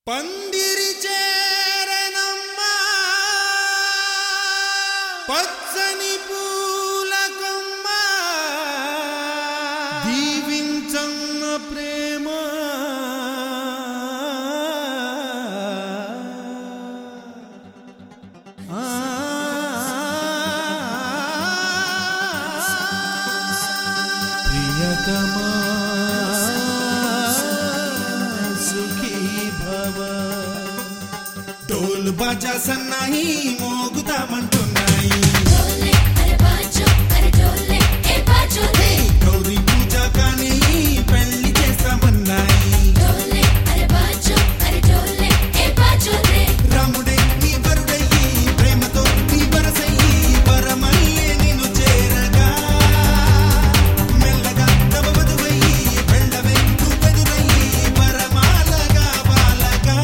పందిరి చేరనమ్మా పచ్చని పూలకొమ్మ దీవించన్న ప్రేమ ప్రియతమా ढोल बाजा सन्नाही मोगुदामंటున్నాయి ढोले अरे बाजो अरे ढोले ए बाजो रे गौरी पूजा కానీ పెళ్లి చేస్తామన్నాయి ढोले अरे बाजो अरे ढोले ए बाजो रे రాముడే నీ వరుడయ్యి ప్రేమతో నీ వరసయ్యి పరమల్లే నిన్ను చేరగా మెల్లగా తవవదువయ్యి వెళ్ళవే నువ్వెదురయ్యి పరమాలగా బాలగా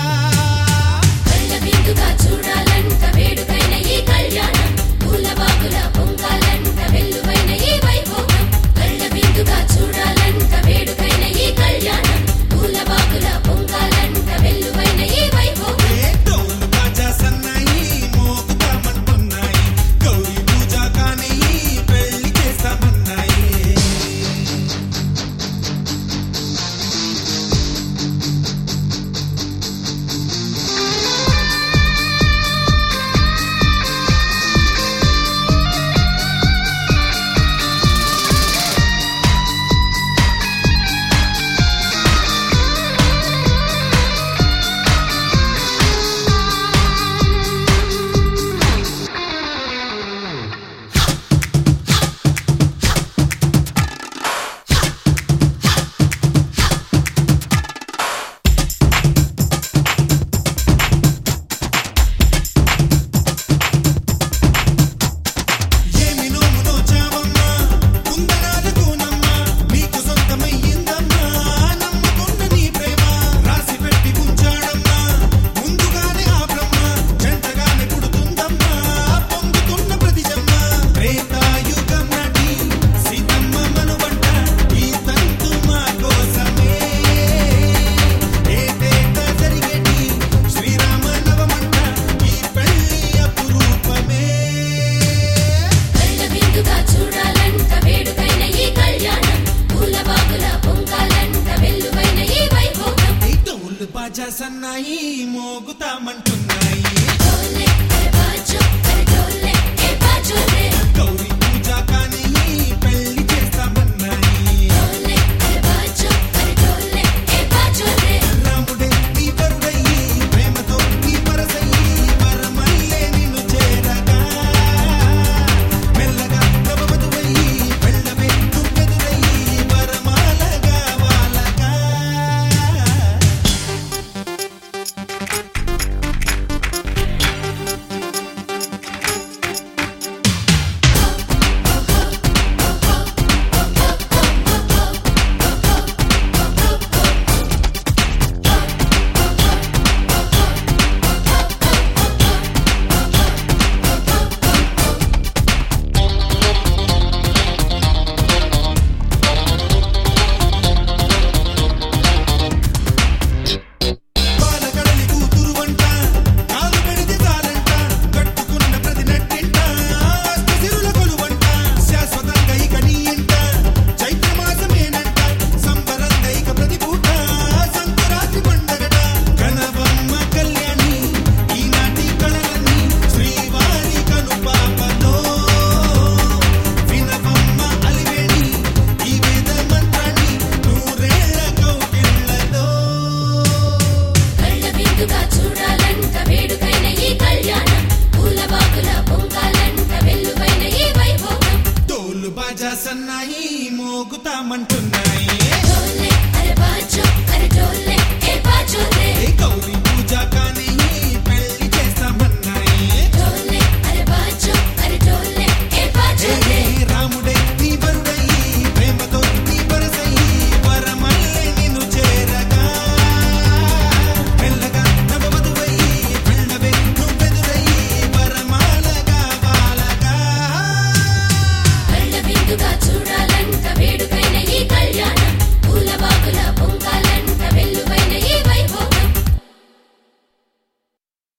కళ్ళ విందుగా చూడాలంట వేడుకైన ఈ కళ్యాణం పూల బాగుల పొంగాలంట వెల్లువైన ఈ వైభోగం కళ్ళ విందుగా చూడాలంట వేడుకైన ఈ కళ్యాణం పూల బాగుల పొంగాలంట వెల్లువైన ఈ వైభోగం ढोल बाजा సన్నాయి మోగుదామంటున్నాయి గౌరీ పూజ కానీ పెళ్లి చేస్తామన్నాయి ఏమి నోమునో చావమ్మా కుందనాలతోనమ్మా నీకు సొంతమయ్యిందమ్మా నమ్మకున్న నీ ప్రేమ రాసి పెట్టి ఉంచాడమ్మా ముందుగానే ఆ బ్రహ్మ జంటగానే పుడుతుందమ్మా పొందుతున్న ప్రతి జన్మ త్రేతాయుగం నటి సీతమ్మ మనువంట ఈ తంతు మా కోసమే ఏటేటా జరిగేటి శ్రీరామ నవమంట ఈ పెళ్లి అపురూపమే కళ్ళ విందుగా చూడాలంట వేడుకైన ఈ కళ్యాణం పూల బాగుల పొంగాలంట వెల్లువైన ఈ వైభోగం ढोल बाजा సన్నాయి మోగుతామంటున్నాయి ढोले अरे बाजो अरे ढोले ए बाजो रे గౌరీ